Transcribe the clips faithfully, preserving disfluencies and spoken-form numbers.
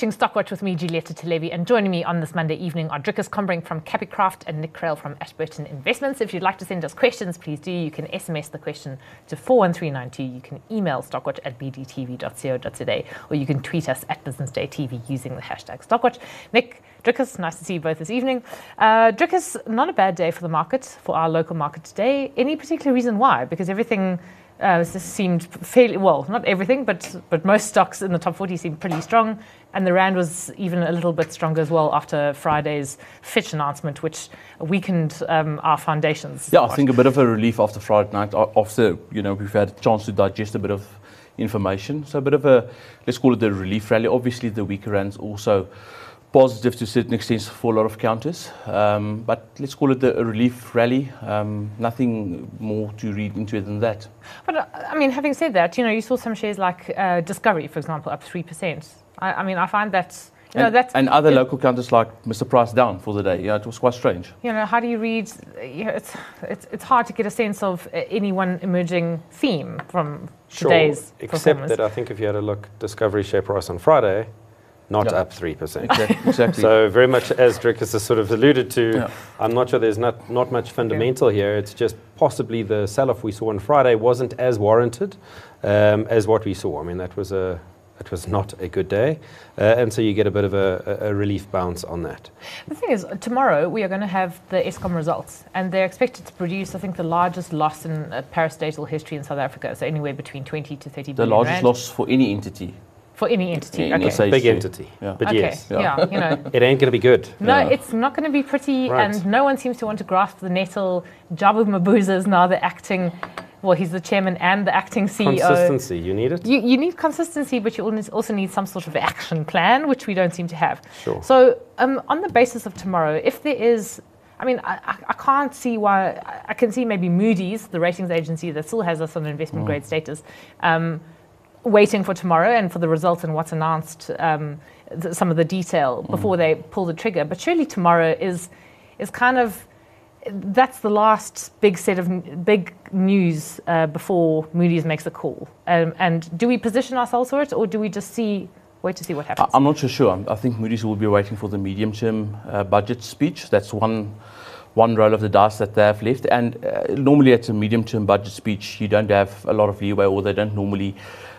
watching Stockwatch with me, Julieta Televi, and joining me on this Monday evening are Dricus Combrink from Capicraft and Nick Krell from Ashburton Investments. If you'd like to send us questions, please do. You can S M S the question to four one three nine two. You can email stockwatch at b d t v dot co dot z a, or you can tweet us at Business Day T V using the hashtag Stockwatch. Nick, Dricus, nice to see you both this evening. Uh, Dricus, not a bad day for the market, for our local market today. Any particular reason why? Because everything Uh, this seemed fairly, well, not everything, but but most stocks in the top forty seemed pretty strong, and the rand was even a little bit stronger as well after Friday's Fitch announcement, which weakened um, our foundations. Yeah, I think a bit of a relief after Friday night, after, you know, we've had a chance to digest a bit of information. So a bit of a, let's call it the relief rally. Obviously, the weaker rand's also positive to a certain extent for a lot of counters, um, but let's call it the, a relief rally. Um, nothing more to read into it than that. But uh, I mean, having said that, you know, you saw some shares like uh, Discovery, for example, up three percent. I, I mean, I find that, you know, and, that's... And other it, local counters like Mister Price down for the day. Yeah, it was quite strange. You know, how do you read, you know, it's, it's, it's hard to get a sense of any one emerging theme from sure, today's except that I think if you had a look, Discovery share price on Friday, not yeah. up three percent. Exactly. exactly. So very much as Dricus has sort of alluded to, yeah. I'm not sure there's not, not much fundamental okay. here. It's just possibly the sell-off we saw on Friday wasn't as warranted um, as what we saw. I mean, that was a it was not a good day. Uh, and so you get a bit of a, a relief bounce on that. The thing is, tomorrow we are going to have the Eskom results, and they're expected to produce, I think, the largest loss in uh, parastatal history in South Africa. So anywhere between twenty to thirty the billion The largest rand. loss for any entity. For any entity, in okay. Big entity, yeah. but okay. yes. Yeah, yeah you know. It ain't going to be good. No, yeah. it's not going to be pretty, right. and no one seems to want to grasp the nettle. Jabu Mabuza is now the acting, well, he's the chairman and the acting C E O. Consistency, you need it? You, you need consistency, but you also need some sort of action plan, which we don't seem to have. Sure. So um, on the basis of tomorrow, if there is, I mean, I, I can't see why, I can see maybe Moody's, the ratings agency that still has us on investment mm. grade status, um, waiting for tomorrow and for the results and what's announced, um, th- some of the detail before mm. they pull the trigger. But surely tomorrow is is kind of, that's the last big set of n- big news uh, before Moody's makes a call. Um, and do we position ourselves for it, or do we just see, wait to see what happens? I'm not so sure. I think Moody's will be waiting for the medium-term uh, budget speech. That's one one roll of the dice that they have left. And uh, normally at a medium-term budget speech, you don't have a lot of leeway, or they don't normally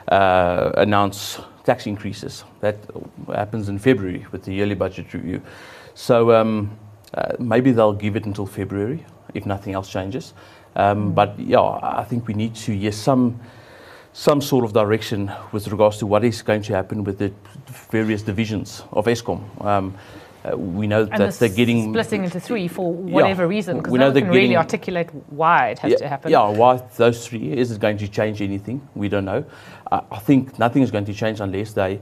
Uh, announce tax increases. That happens in February with the yearly budget review. So um, uh, maybe they'll give it until February if nothing else changes. Um, mm. But yeah, I think we need to hear some some sort of direction with regards to what is going to happen with the various divisions of Eskom. Um, Uh, we know and that they're getting splitting into three for whatever yeah, reason, because we no know one can getting, really articulate why it has yeah, to happen. Yeah, why those three is it going to change anything? We don't know. Uh, I think nothing is going to change unless they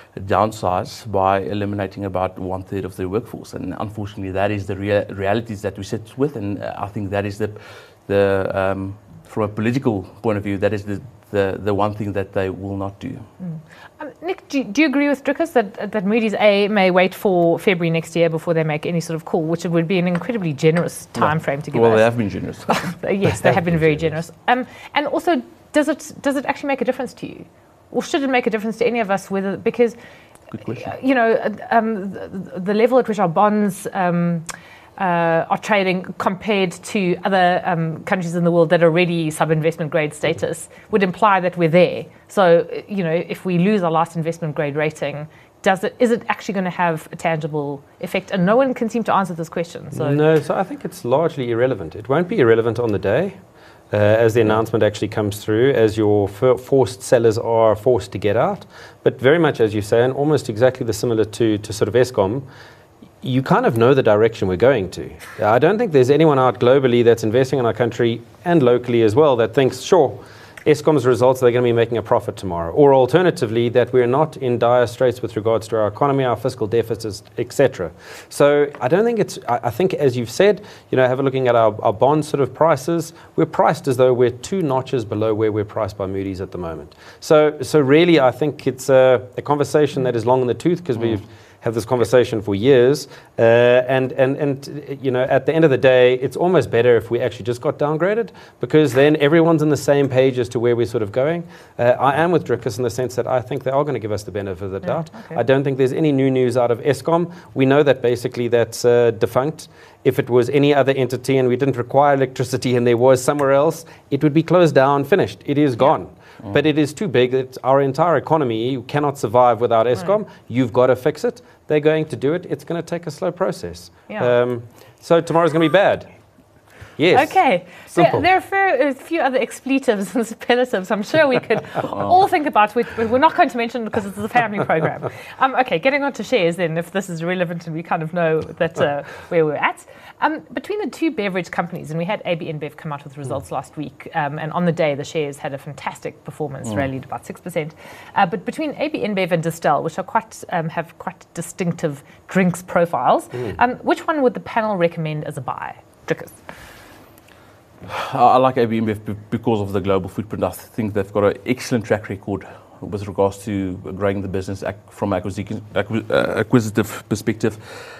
downsize by eliminating about one third of their workforce, and unfortunately, that is the rea- realities that we sit with, and uh, I think that is the the um, from a political point of view, that is the the, the one thing that they will not do. Mm. Um, Nick, do you, do you agree with Dricus that, that Moody's A may wait for February next year before they make any sort of call, which would be an incredibly generous time yeah. frame to give well, us? Well, they have been generous. Yes, they have been very generous. Um, and also, does it does it actually make a difference to you? Or should it make a difference to any of us? Whether because, Good question. you know, um, the, the level at which our bonds um, uh, are trading compared to other um, countries in the world that are already sub-investment grade status would imply that we're there. So, you know, if we lose our last investment grade rating, does it is it actually going to have a tangible effect? And no one can seem to answer this question. So no, so I think it's largely irrelevant. It won't be irrelevant on the day. Uh, as the announcement actually comes through, as your for- forced sellers are forced to get out. But very much, as you say, and almost exactly the similar to, to sort of Eskom, you kind of know the direction we're going to. I don't think there's anyone out globally that's investing in our country and locally as well that thinks, sure, Eskom's results, they're going to be making a profit tomorrow. Or alternatively, that we're not in dire straits with regards to our economy, our fiscal deficits, et cetera. So I don't think it's, I, I think as you've said, you know, have a looking at our, our bond sort of prices, we're priced as though we're two notches below where we're priced by Moody's at the moment. So so really, I think it's a, a conversation that is long in the tooth because mm. we've have this conversation for years. Uh, and, and, and, you know, at the end of the day, it's almost better if we actually just got downgraded, because then everyone's on the same page as to where we're sort of going. Uh, I am with Dricus in the sense that I think they are going to give us the benefit of the doubt. Yeah, okay. I don't think there's any new news out of Eskom. We know that basically that's uh, defunct. If it was any other entity and we didn't require electricity and there was somewhere else, it would be closed down, finished. It is gone. Yeah. Mm. But it is too big. It's our entire economy, you cannot survive without Eskom. Right. You've got to fix it. They're going to do it. It's going to take a slow process. Yeah. Um, so tomorrow's going to be bad. Yes. Okay. There, there are fair, a few other expletives and superlatives I'm sure we could oh. all think about. We, we're not going to mention because it's a family program. Um, okay, getting on to shares then, if this is relevant and we kind of know that uh, where we're at. Um, between the two beverage companies, and we had A B InBev come out with results mm. last week, um, and on the day the shares had a fantastic performance, mm. rallied about six percent. Uh, but between A B InBev and Distell, which are quite um, have quite distinctive drinks profiles, mm. um, which one would the panel recommend as a buy? Dricus. I like A B InBev because of the global footprint. I think they've got an excellent track record with regards to growing the business from acquisition, acquisitive perspective.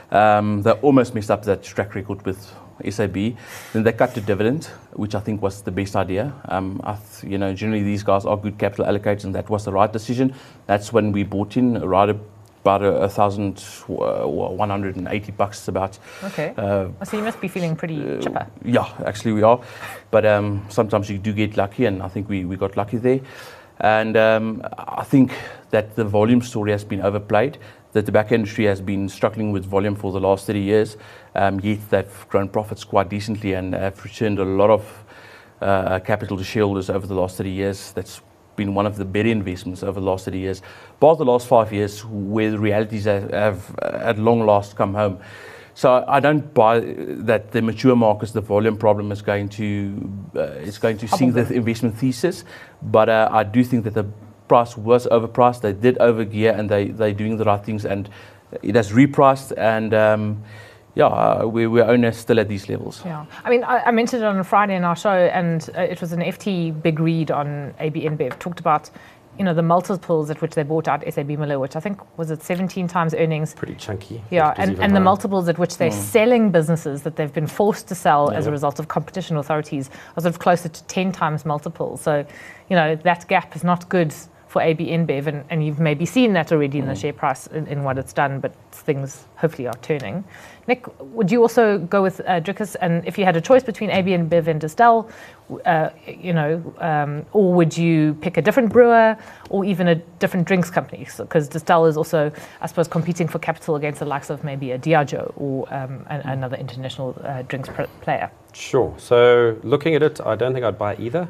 Um, they almost messed up that track record with S A B. Then they cut the dividend, which I think was the best idea. Um, I th- you know, generally these guys are good capital allocators, and that was the right decision. That's when we bought in right about a, a thousand, uh, one hundred and eighty bucks about. Okay. Uh, so you must be feeling pretty uh, chipper. Yeah, actually we are. But um, sometimes you do get lucky, and I think we, we got lucky there. And um, I think that the volume story has been overplayed. The tobacco industry has been struggling with volume for the last thirty years, um, yet they've grown profits quite decently and have returned a lot of uh, capital to shareholders over the last thirty years. That's been one of the better investments over the last thirty years. But the last five years, where the realities have, have at long last come home. So I don't buy that the mature markets, the volume problem is going to uh, is going to sink the investment thesis. But uh, I do think that the price was overpriced. They did overgear, and they they're doing the right things, and it has repriced. And um, yeah, uh, we we're owners still at these levels. Yeah, I mean, I, I mentioned it on Friday in our show, and uh, it was an F T big read on A B InBev. Talked about, you know, the multiples at which they bought out S A B Miller, which I think was at seventeen times earnings. Pretty chunky. Yeah, and, and the multiples at which they're mm. selling businesses that they've been forced to sell yeah. as a result of competition authorities are sort of closer to ten times multiples. So, you know, that gap is not good for A B InBev, and, and you've maybe seen that already in mm. the share price in, in what it's done, but things hopefully are turning. Nick, would you also go with uh, Dricus? And if you had a choice between A B InBev and Distell, uh, you know, um, or would you pick a different brewer or even a different drinks company? Because so, Distell is also, I suppose, competing for capital against the likes of maybe a Diageo or um, an, another international uh, drinks pr- player. Sure. So looking at it, I don't think I'd buy either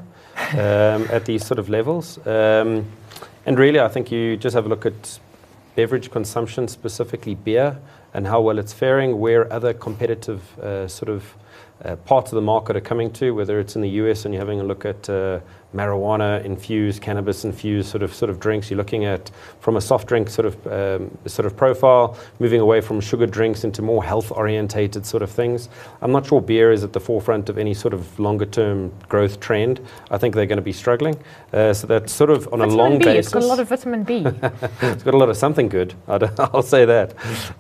um, at these sort of levels. Um, and really, I think you just have a look at beverage consumption, specifically beer, and how well it's faring, where other competitive uh, sort of uh, parts of the market are coming to, whether it's in the U S and you're having a look at uh, marijuana infused, cannabis infused sort of sort of drinks. You're looking at from a soft drink sort of um, sort of profile, moving away from sugar drinks into more health orientated sort of things. I'm not sure beer is at the forefront of any sort of longer term growth trend. I think they're going to be struggling. Uh, so that's sort of on vitamin a long B, basis. It's got a lot of vitamin B. It's got a lot of something good. I'll say that.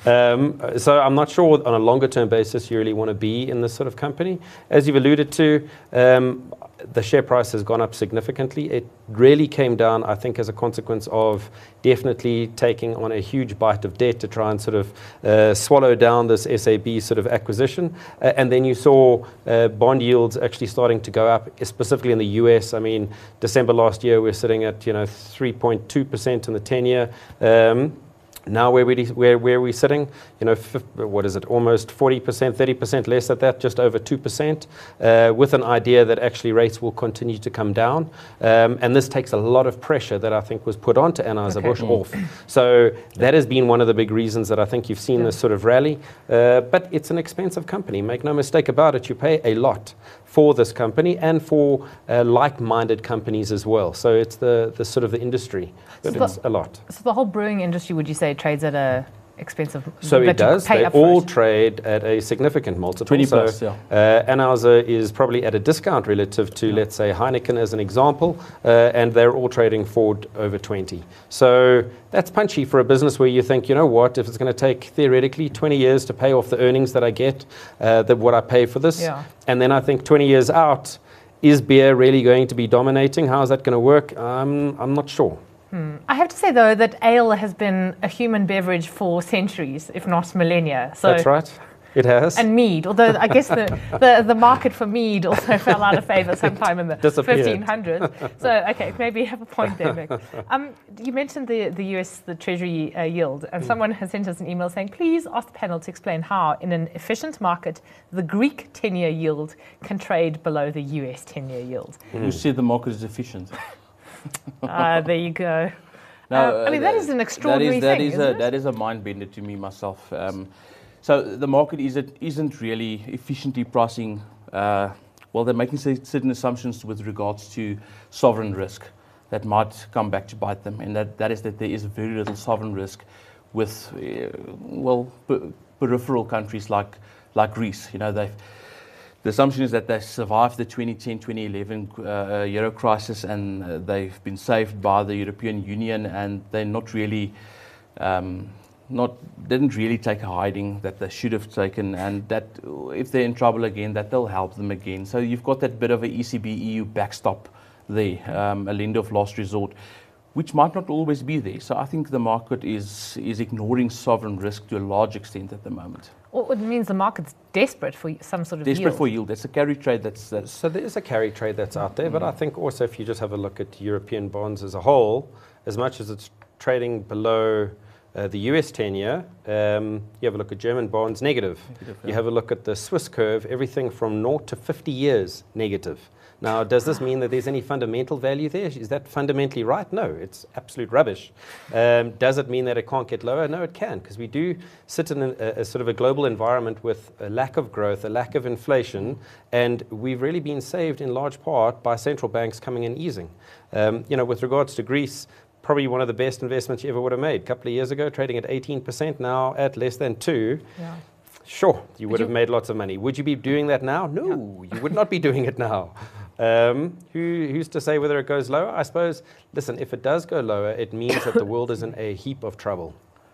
Um, so I'm not sure on a longer term basis you really want to be in this sort of company. As you've alluded to, um, the share price has gone up significantly. It really came down, I think, as a consequence of definitely taking on a huge bite of debt to try and sort of uh, swallow down this S A B sort of acquisition. Uh, and then you saw uh, bond yields actually starting to go up, specifically in the U S. I mean, December last year, we're sitting at, you know, three point two percent in the ten-year. Um, Now where we where where we're sitting, you know, what is it? Almost forty percent, thirty percent less at that, just over two percent, uh, with an idea that actually rates will continue to come down, um, and this takes a lot of pressure that I think was put onto Anheuser-Busch okay. off. So that has been one of the big reasons that I think you've seen yeah. this sort of rally. Uh, but it's an expensive company. Make no mistake about it. You pay a lot for this company and for uh, like-minded companies as well. So it's the, the sort of the industry, but so it's the, a lot. So the whole brewing industry, would you say, trades at a expensive. So that it does. Pay They up for all it. trade at a significant multiple. twenty so, plus, yeah. Uh, Anheuser is probably at a discount relative to, Yeah. let's say, Heineken as an example, uh, and they're all trading Ford over twenty. So that's punchy for a business where you think, you know what, if it's going to take theoretically twenty years to pay off the earnings that I get, uh, that what I pay for this, Yeah. and then I think twenty years out, is beer really going to be dominating? How is that going to work? Um, I'm not sure. Hmm. I have to say, though, that ale has been a human beverage for centuries, if not millennia. So That's right. It has. And mead, although I guess the, the, the market for mead also fell out of favor sometime in the Disappeared. fifteen hundreds. So, okay, maybe you have a point there, Nick. Um, you mentioned the, the U S, the Treasury uh, yield, and mm. someone has sent us an email saying, please ask the panel to explain how, in an efficient market, the Greek ten-year yield can trade below the U S ten-year yield. Mm. You said the market is efficient. Ah, uh, there you go. No, uh, I mean, that, that is an extraordinary that is, that thing, is a, it? That is a mind bender to me myself. Um, so the market is, it isn't really efficiently pricing. Uh, well, they're making certain assumptions with regards to sovereign risk that might come back to bite them, and that, that is that there is very little sovereign risk with, uh, well, per- peripheral countries like like Greece. You know, they've. The assumption is that they survived the twenty ten twenty eleven uh, euro crisis, and uh, they've been saved by the European Union, and they're not really, um, not didn't really take a hiding that they should have taken, and that if they're in trouble again, that they'll help them again. So you've got that bit of a E C B E U backstop there, um, a lender of last resort, which might not always be there. So I think the market is is ignoring sovereign risk to a large extent at the moment. Well, it means the market's desperate for some sort of Desperate yield. for yield. That's a carry trade. That's, that's so there is a carry trade that's out there, but I think also if you just have a look at European bonds as a whole, as much as it's trading below uh, the U S ten-year, um, you have a look at German bonds, negative. negative yeah. You have a look at the Swiss curve, everything from zero to fifty years, negative. Now, does this mean that there's any fundamental value there? Is that fundamentally right? No, it's absolute rubbish. Um, does it mean that it can't get lower? No, it can, because we do sit in a, a sort of a global environment with a lack of growth, a lack of inflation, and we've really been saved in large part by central banks coming in easing. Um, you know, with regards to Greece, probably one of the best investments you ever would have made. A couple of years ago, trading at eighteen percent, now at less than two. Yeah. Sure, you would, would have you, made lots of money. Would you be doing that now? No, yeah. You would not be doing it now. Um, who, who's to say whether it goes lower? I suppose, listen, if it does go lower, it means that the world is in a heap of trouble.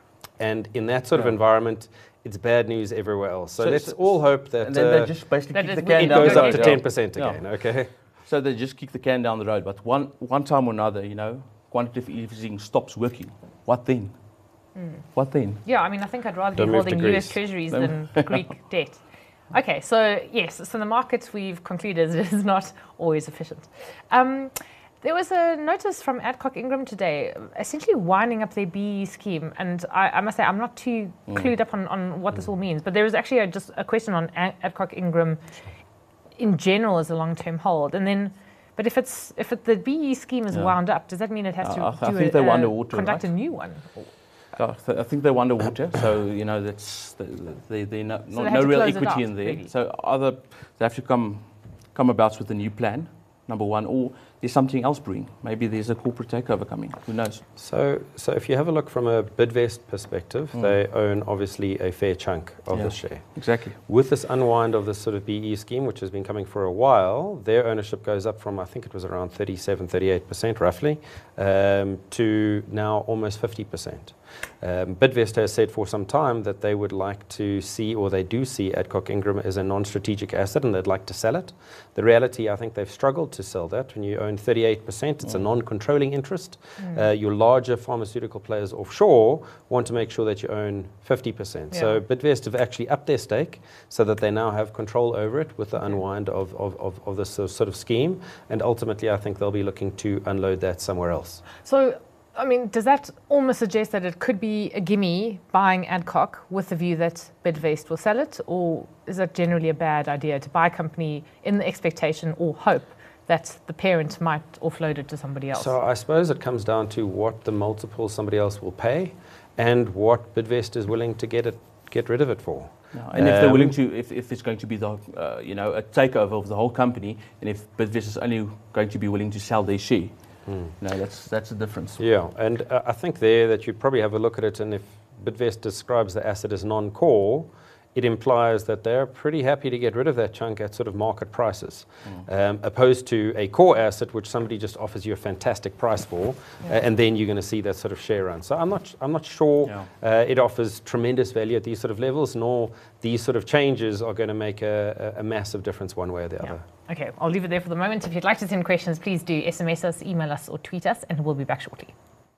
And in that sort yeah. of environment, it's bad news everywhere else. So, so let's so, all hope that, and then uh, they just basically that kick the can it down goes the up road. to ten percent Yeah. again, Yeah. okay? So they just kick the can down the road. But one, one time or another, you know, quantitative easing stops working. What then? Mm. What then? Yeah, I mean, I think I'd rather Don't be holding U S Greece. treasuries than Greek debt. Okay, so yes, so the market we've concluded is not always efficient. Um, there was a notice from Adcock Ingram today, essentially winding up their B E scheme, and I, I must say I'm not too mm. clued up on, on what mm. this all means, but there was actually a, just a question on Adcock Ingram in general as a long-term hold, and then, but if it's if it, the B E scheme is yeah. wound up, does that mean it has to uh, I do think a, they uh, underwater, conduct right? a new one? I think they're underwater, so you know that's they they no, so not, they no real equity out, in there. really. So either they have to come come about with a new plan, number one, or there's something else brewing. Maybe there's a corporate takeover coming. Who knows? So, so if you have a look from a Bidvest perspective, mm. they own obviously a fair chunk of yeah, the share. Exactly. With this unwind of this sort of B E scheme, which has been coming for a while, their ownership goes up from, I think it was around thirty-seven, thirty-eight percent roughly, um, to now almost fifty percent. Um, Bidvest has said for some time that they would like to see, or they do see, Adcock Ingram as a non-strategic asset, and they'd like to sell it. The reality, I think they've struggled to sell that. When you own thirty-eight percent, it's mm. a non-controlling interest. Mm. Uh, your larger pharmaceutical players offshore want to make sure that you own fifty percent. Yeah. So Bidvest have actually upped their stake so that they now have control over it with the okay. unwind of, of, of, of this sort of scheme. And ultimately, I think they'll be looking to unload that somewhere else. So, I mean, does that almost suggest that it could be a gimme buying Adcock with the view that Bidvest will sell it? Or is that generally a bad idea to buy a company in the expectation or hope that the parent might offload it to somebody else? So I suppose it comes down to what the multiple somebody else will pay and what Bidvest is willing to get it, get rid of it for. No, and um, if they're willing to, if, if it's going to be the, uh, you know, a takeover of the whole company, and if Bidvest is only going to be willing to sell their share, Mm. no, that's that's the difference. Yeah, and uh, I think there that you'd probably have a look at it, and if Bidvest describes the asset as non-core, it implies that they're pretty happy to get rid of that chunk at sort of market prices, mm. um, opposed to a core asset which somebody just offers you a fantastic price for, yeah. uh, and then you're going to see that sort of share run. So I'm not, I'm not sure yeah. uh, it offers tremendous value at these sort of levels, nor these sort of changes are going to make a, a, a massive difference one way or the yeah. other. Okay, I'll leave it there for the moment. If you'd like to send questions, please do S M S us, email us, or tweet us, and we'll be back shortly.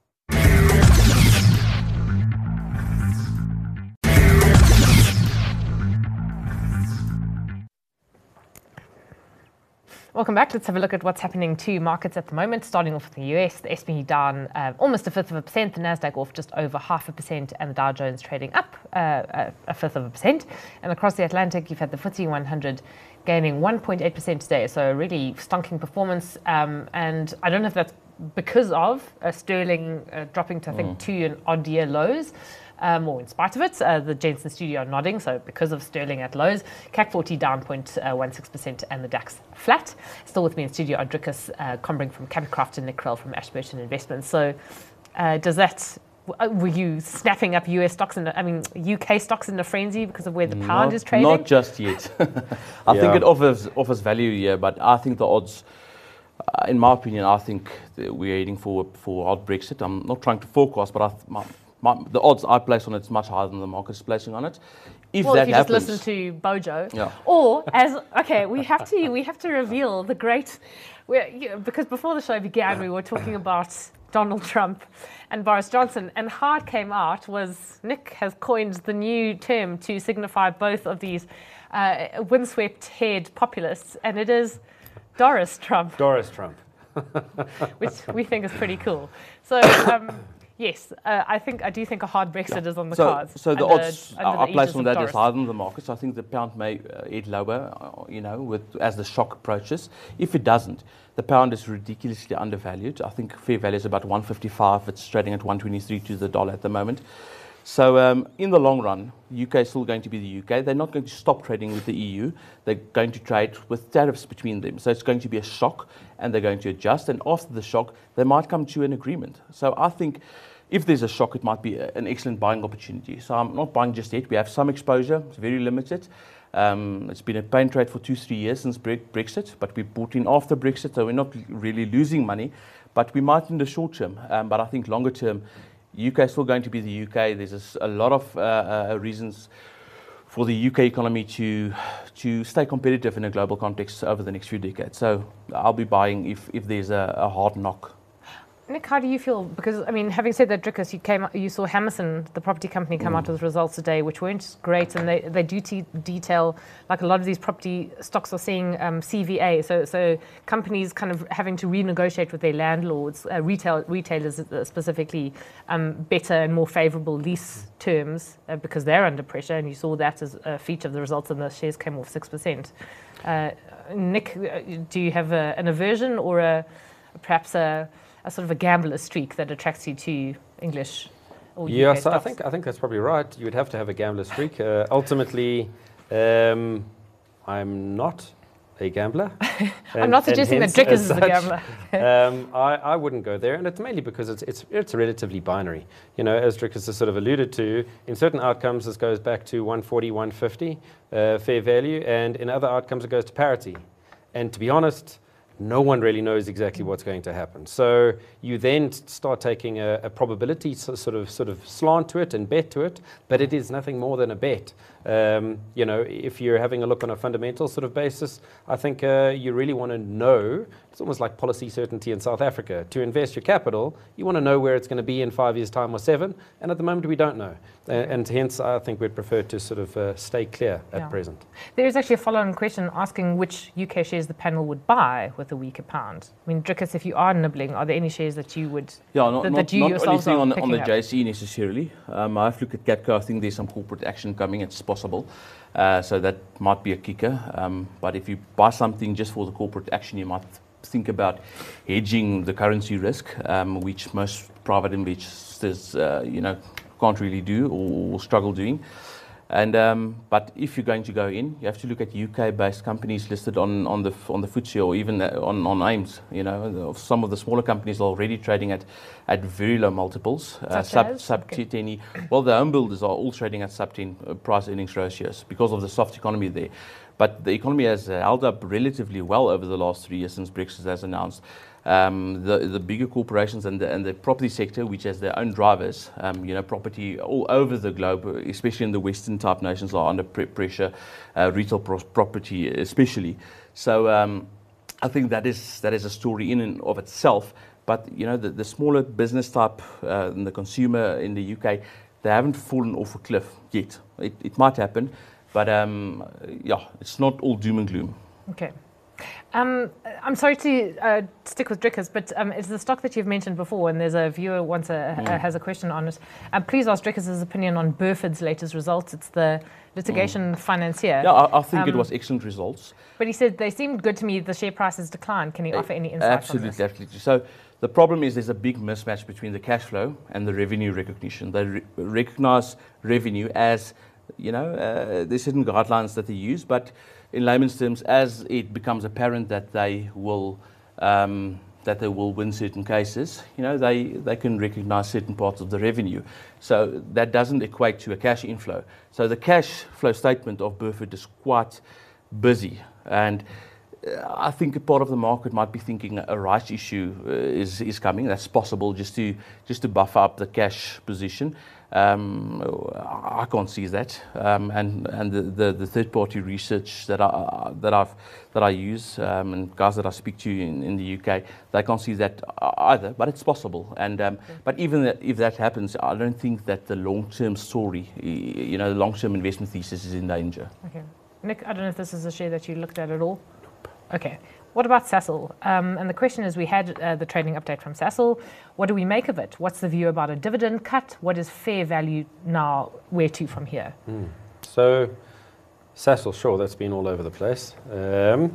Welcome back. Let's have a look at what's happening to markets at the moment. Starting off with the U S, the S and P down uh, almost a fifth of a percent, the Nasdaq off just over half a percent, and the Dow Jones trading up uh, a, a fifth of a percent. And across the Atlantic, you've had the F T S E one hundred gaining one point eight percent today, so a really stonking performance. Um, and I don't know if that's because of uh, sterling uh, dropping to, I think, mm. two and odd year lows. Um, or in spite of it, uh, the gents in the studio are nodding, so because of sterling at lows. C A C forty down zero point one six percent and the DAX flat. Still with me in studio are Dricus uh, Combring from Capicraft and Nick Krell from Ashburton Investments. So uh, does that, were you snapping up U S stocks, in I mean U K stocks in a frenzy because of where the pound not, is trading? Not just yet. I yeah. think it offers offers value here, but I think the odds, uh, in my opinion, I think we're heading for, for hard Brexit. I'm not trying to forecast, but I th- my, My, the odds I place on it is much higher than the market's placing on it. If well, that if you happens, just listen to Bojo, yeah. or as okay, we have to we have to reveal the great, we're, you know, because before the show began, we were talking about Donald Trump and Boris Johnson, and how it came out was Nick has coined the new term to signify both of these uh, windswept-haired populists, and it is Doris Trump. Doris Trump, which we think is pretty cool. So. Um, Yes, uh, I think I do think a hard Brexit yeah. is on the so, cards. So the under, odds under are the placed on that Doris. is higher than the market. So I think the pound may uh, head lower, uh, you know, with as the shock approaches. If it doesn't, the pound is ridiculously undervalued. I think fair value is about one fifty-five. It's trading at one twenty-three to the dollar at the moment. So um, in the long run, U K is still going to be the U K. They're not going to stop trading with the E U. They're going to trade with tariffs between them. So it's going to be a shock, and they're going to adjust. And after the shock, they might come to an agreement. So I think if there's a shock, it might be a, an excellent buying opportunity. So I'm not buying just yet. We have some exposure. It's very limited. Um, it's been a pain trade for two, three years since Brexit, but we bought in after Brexit, so we're not really losing money. But we might in the short term. Um, but I think longer term, U K is still going to be the U K. There's a, a lot of uh, uh, reasons for the U K economy to to stay competitive in a global context over the next few decades. So I'll be buying if, if there's a, a hard knock. Nick, how do you feel? Because, I mean, having said that, Dricus, you came, you saw Hammerson, the property company, come mm. out with results today, which weren't great, and they, they do te- detail, like a lot of these property stocks are seeing um, C V A, so so companies kind of having to renegotiate with their landlords, uh, retail retailers specifically, um, better and more favourable lease terms uh, because they're under pressure, and you saw that as a feature of the results, and the shares came off six percent. Uh, Nick, do you have a, an aversion or a perhaps a a sort of a gambler streak that attracts you to English or yeah, U K so stocks? I think I think that's probably right. You would have to have a gambler streak. Uh, ultimately, um, I'm not a gambler. I'm and, not suggesting that Dricus is a gambler. um, I, I wouldn't go there, and it's mainly because it's it's it's relatively binary. You know, as Dricus has sort of alluded to, in certain outcomes this goes back to one forty, one fifty uh, fair value, and in other outcomes it goes to parity. And to be honest, no one really knows exactly what's going to happen. So you then start taking a, a probability so, sort of sort of slant to it and bet to it, but it is nothing more than a bet. Um, you know, if you're having a look on a fundamental sort of basis, I think uh, you really want to know. It's almost like policy certainty in South Africa. To invest your capital, you want to know where it's going to be in five years' time or seven, and at the moment we don't know. Uh, and hence, I think we'd prefer to sort of uh, stay clear at yeah. present. There is actually a follow-on question asking which U K shares the panel would buy with a weaker pound. I mean, Dricus, if you are nibbling, are there any shares that you would, yeah, not, that, not, that you not yourselves anything are on, picking on the up? J S E necessarily. Um, I have looked at Gatco. I think there's some corporate action coming. It's possible. Uh, so that might be a kicker. Um, but if you buy something just for the corporate action, you might think about hedging the currency risk, um, which most private investors, uh, you know, can't really do or, or struggle doing. And um, but if you're going to go in, you have to look at U K-based companies listed on, on the on the F T S E or even on, on AIMS. You know, some of the smaller companies are already trading at, at very low multiples, uh, sub sub okay. ten. Well, the home builders are all trading at sub ten price earnings ratios because of the soft economy there. But the economy has held up relatively well over the last three years since Brexit has announced. Um, the the bigger corporations and the and the property sector, which has their own drivers, um, you know, property all over the globe, especially in the Western type nations, are under pre- pressure. Uh, retail pro- property, especially. So um, I think that is that is a story in and of itself. But you know, the, the smaller business type uh, and the consumer in the U K, they haven't fallen off a cliff yet. It, it might happen, but um, yeah, it's not all doom and gloom. Okay. Um, I'm sorry to uh, stick with Drickers, but um, it's the stock that you've mentioned before, and there's a viewer wants a, mm. a, has a question on it. Um, please ask Drickers' opinion on Burford's latest results. It's the litigation mm. financier. Yeah, I, I think um, it was excellent results. But he said they seemed good to me. The share price has declined. Can he offer any insight Absolutely, on this? absolutely. So the problem is there's a big mismatch between the cash flow and the revenue recognition. They re- recognize revenue as, you know, uh, there's certain guidelines that they use, but in layman's terms, as it becomes apparent that they will um, that they will win certain cases, you know, they, they can recognize certain parts of the revenue. So that doesn't equate to a cash inflow. So the cash flow statement of Burford is quite busy, and I think a part of the market might be thinking a rights issue uh, is is coming. That's possible, just to just to buffer up the cash position. Um, I can't see that, um, and and the, the, the third party research that I that I've that I use um, and guys that I speak to in, in the U K, they can't see that either. But it's possible, and um, okay. but even if that happens, I don't think that the long term story, you know, the long term investment thesis is in danger. Okay, Nick, I don't know if this is a share that you looked at at all. Okay. What about Sasol? Um, and the question is, we had uh, the trading update from Sasol. What do we make of it? What's the view about a dividend cut? What is fair value now? Where to from here? Mm. So, Sasol, sure, that's been all over the place. Um,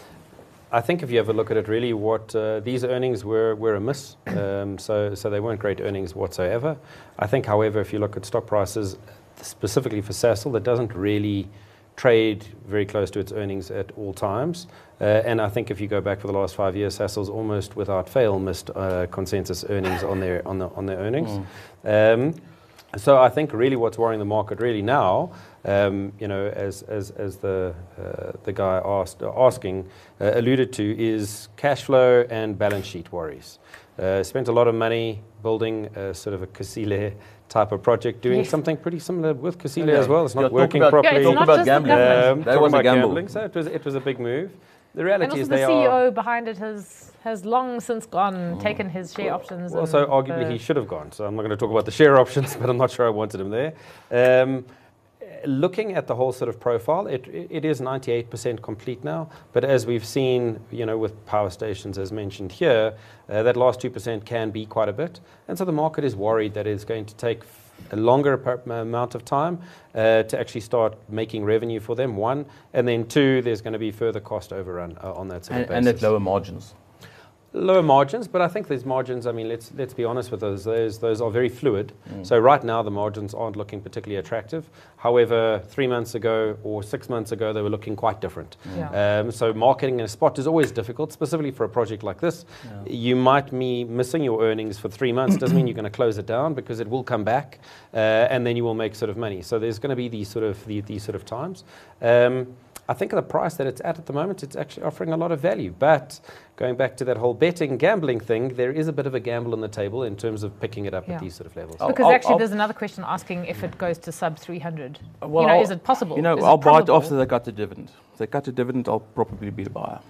I think if you have a look at it, really, what uh, these earnings were were a miss. Um, so, so they weren't great earnings whatsoever. I think, however, if you look at stock prices specifically for Sasol, that doesn't really trade very close to its earnings at all times. Uh, and I think if you go back for the last five years, Sasol's almost without fail missed uh, consensus earnings on their on the on their earnings. Mm. Um, so I think really what's worrying the market really now, um, you know, as as as the uh, the guy asked uh, asking uh, alluded to, is cash flow and balance sheet worries. Uh, spent a lot of money building a, sort of a Kusile type of project, doing yes. something pretty similar with Kusile yeah. as well. It's not yeah, working about, properly. Yeah, it's talk not about gambling. Um, that was a gamble. Gambling, so it was it was a big move. The reality and also is the they C E O are, behind it has has long since gone, mm. taken his share options. Well, so arguably the he should have gone. So I'm not going to talk about the share options, but I'm not sure I wanted him there. Um, looking at the whole sort of profile, it it is ninety-eight percent complete now. But as we've seen, you know, with power stations, as mentioned here, uh, that last two percent can be quite a bit. And so the market is worried that it's going to take a longer amount of time uh, to actually start making revenue for them, one. And then two, there's going to be further cost overrun uh, on that sort and, of basis. And at lower margins. Lower margins, but I think these margins, I mean, let's let's be honest with those, those, those are very fluid. Mm. So right now the margins aren't looking particularly attractive. However, three months ago or six months ago, they were looking quite different. Yeah. Um, so marketing in a spot is always difficult, specifically for a project like this. Yeah. You might be missing your earnings for three months. Doesn't mean you're going to close it down, because it will come back, uh, and then you will make sort of money. So there's going to be these sort of the, these sort of times. Um, I think at the price that it's at at the moment, it's actually offering a lot of value. But going back to that whole betting, gambling thing, there is a bit of a gamble on the table in terms of picking it up yeah. at these sort of levels. Because I'll, actually I'll, there's another question asking if it goes to sub three hundred. Well, you know, I'll, is it possible? You know, is I'll it buy it after they cut the dividend. If they cut the dividend, I'll probably be the buyer.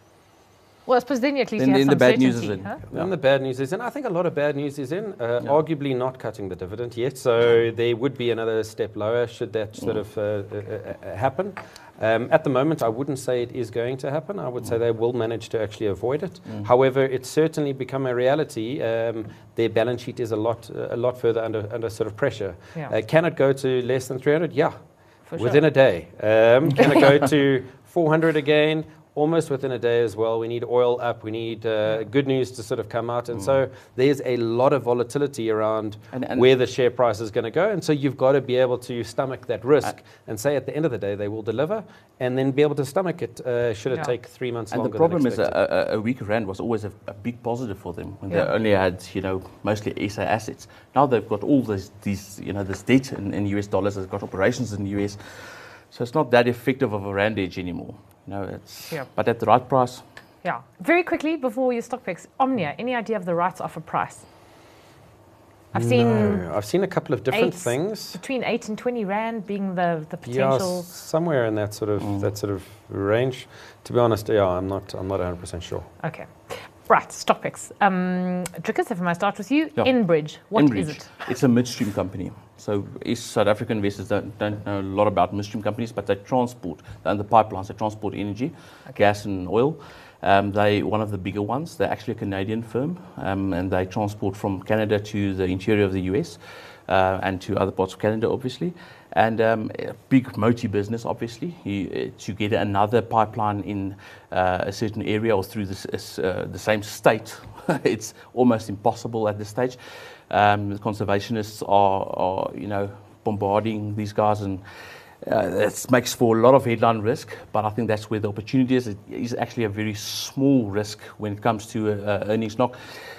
Well, I suppose then at least then, you have then some the bad certainty, news is in. Huh? Yeah. And the bad news is in. I think a lot of bad news is in. Uh, yeah. Arguably not cutting the dividend yet. So there would be another step lower should that sort mm. of uh, uh, uh, happen. Um, at the moment, I wouldn't say it is going to happen. I would mm. say they will manage to actually avoid it. Mm. However, it's certainly become a reality. Um, their balance sheet is a lot, uh, a lot further under under sort of pressure. Yeah. Uh, can it go to less than three hundred? Yeah, For within sure. a day. Um, can it go to four hundred again? almost within a day as well. We need oil up. We need uh, good news to sort of come out. And mm. so there's a lot of volatility around and, and where the share price is going to go. And so you've got to be able to stomach that risk uh, and say at the end of the day they will deliver, and then be able to stomach it uh, should it yeah. take three months and longer. And the problem than is a, a, a weaker rand was always a, a big positive for them when yeah. they only had, you know, mostly S A assets. Now they've got all this, these, you know, this debt in, in U S dollars. They've got operations in the U S. So it's not that effective of a rand edge anymore. No, it's yeah. but at the right price. Yeah. Very quickly before your stock picks, Omnia. Any idea of the rights offer price? I've seen. No, I've seen a couple of different eight, things. Between eight and twenty rand being the the potential. Yeah, somewhere in that sort of mm. that sort of range. To be honest, yeah, I'm not I'm not one hundred percent sure. Okay. Right, stock picks. Um, Dricus, if I might start with you. Yeah. Enbridge. What Enbridge. is it? It's a midstream company. So East South African investors don't, don't know a lot about midstream companies, but they transport, they're in the pipelines, they transport energy, okay. gas and oil. Um, they're one of the bigger ones. They're actually a Canadian firm, um, and they transport from Canada to the interior of the U S uh, and to other parts of Canada, obviously. And um, a big motor business, obviously. You, to get another pipeline in uh, a certain area or through this, uh, the same state, it's almost impossible at this stage. Um, the conservationists are, are, you know, bombarding these guys, and uh, it makes for a lot of headline risk. But I think that's where the opportunity is. It is actually a very small risk when it comes to uh, earnings knock.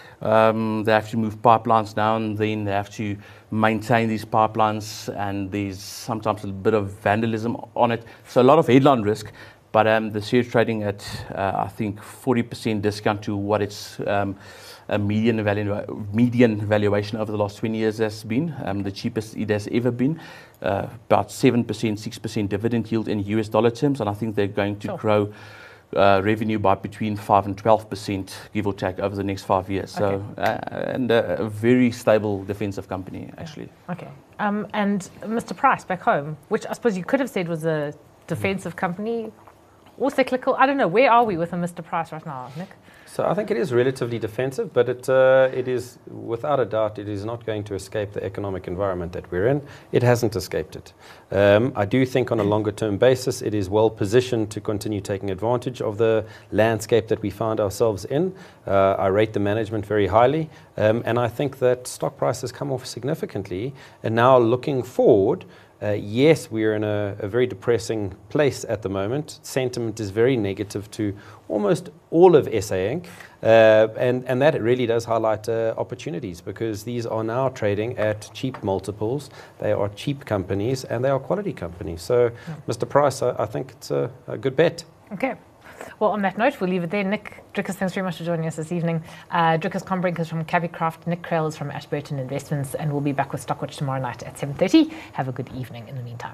Um, they have to move pipelines down, then they have to maintain these pipelines, and there's sometimes a bit of vandalism on it. So a lot of headline risk, but um, the share trading at, uh, I think, forty percent discount to what its um, a median, value, median valuation over the last twenty years has been, um, the cheapest it has ever been, uh, about seven percent, six percent dividend yield in U S dollar terms, and I think they're going to sure. grow Uh, revenue by between five and twelve percent, give or take, over the next five years. Okay. So, uh, and uh, a very stable defensive company, actually. Okay. Um, and Mister Price back home, which I suppose you could have said was a defensive company or cyclical. I don't know. Where are we with a Mister Price right now, Nick? So I think it is relatively defensive, but it uh, it is, without a doubt, it is not going to escape the economic environment that we're in. It hasn't escaped it. Um, I do think on a longer term basis, it is well positioned to continue taking advantage of the landscape that we found ourselves in. Uh, I rate the management very highly, um, and I think that stock price has come off significantly. And now looking forward, Uh, yes, we're in a, a very depressing place at the moment. Sentiment is very negative to almost all of S A Incorporated. Uh, and, and that really does highlight uh, opportunities, because these are now trading at cheap multiples. They are cheap companies, and they are quality companies. So, yeah. Mister Price, I, I think it's a, a good bet. Okay. Well, on that note, we'll leave it there. Nick Dricus, thanks very much for joining us this evening. Uh, Dricus Combrink is from Capicraft. Nick Krell is from Ashburton Investments, and we'll be back with Stockwatch tomorrow night at seven thirty. Have a good evening in the meantime.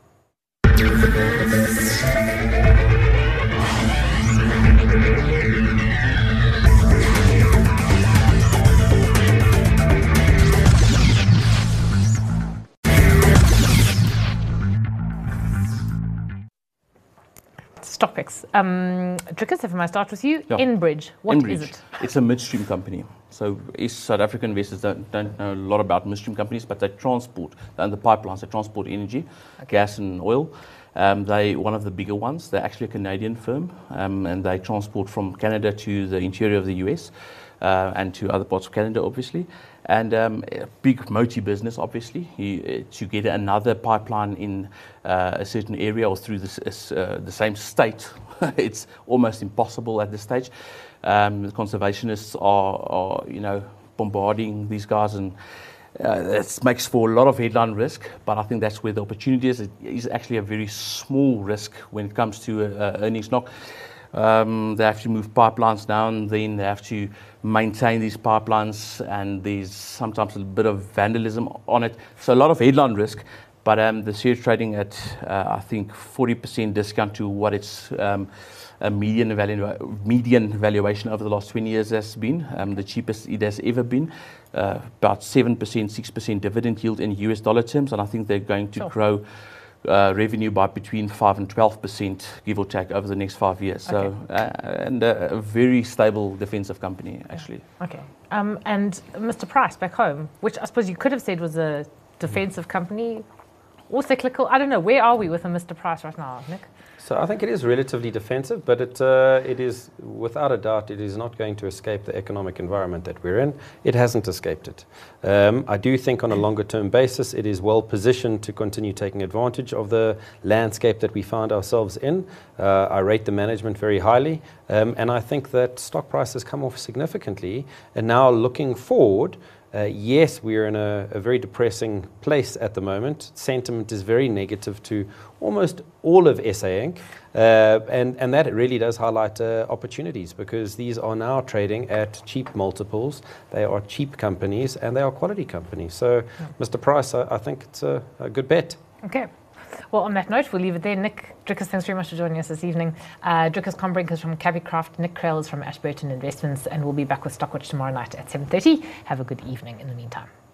Stock picks. Um, Dricus, if I might start with you. Yeah. Enbridge. What Enbridge. is it? It's a midstream company. So East South African investors don't, don't know a lot about midstream companies, but they transport, they're in the pipelines, they transport energy, okay. gas and oil. Um, they're one of the bigger ones. They're actually a Canadian firm, um, and they transport from Canada to the interior of the U S uh, and to other parts of Canada, obviously. And um, a big motor business, obviously. You, uh, to get another pipeline in uh, a certain area or through this, uh, the same state, it's almost impossible at this stage. Um, the conservationists are, are, you know, bombarding these guys, and uh, it makes for a lot of headline risk. But I think that's where the opportunity is. It is actually a very small risk when it comes to uh, earnings knock. Um, they have to move pipelines down, then they have to maintain these pipelines, and there's sometimes a bit of vandalism on it. So a lot of headline risk, but um, the share trading at, uh, I think, forty percent discount to what its um, a median, value, median valuation over the last twenty years has been, um, the cheapest it has ever been, uh, about seven percent, six percent dividend yield in U S dollar terms, and I think they're going to sure. grow Uh, revenue by between five and twelve percent, give or take, over the next five years. Okay. So, uh, and uh, a very stable defensive company, actually. Okay. Um, and Mister Price back home, which I suppose you could have said was a defensive company or cyclical? I don't know. Where are we with a Mister Price right now, Nick? So I think it is relatively defensive, but it, uh, it is, without a doubt, it is not going to escape the economic environment that we're in. It hasn't escaped it. Um, I do think on a longer term basis, it is well positioned to continue taking advantage of the landscape that we find ourselves in. Uh, I rate the management very highly, um, and I think that stock price has come off significantly. And now looking forward, Uh, yes, we are in a, a very depressing place at the moment. Sentiment is very negative to almost all of S A Inc. Uh, and, and that really does highlight uh, opportunities, because these are now trading at cheap multiples. They are cheap companies and they are quality companies. So, yeah. Mister Price, I, I think it's a, a good bet. Okay. Well, on that note, we'll leave it there. Nick Drickus, thanks very much for joining us this evening. Uh, Drickus Combrink is from Capicraft, Nick Krell is from Ashburton Investments, and we'll be back with Stockwatch tomorrow night at seven thirty. Have a good evening in the meantime.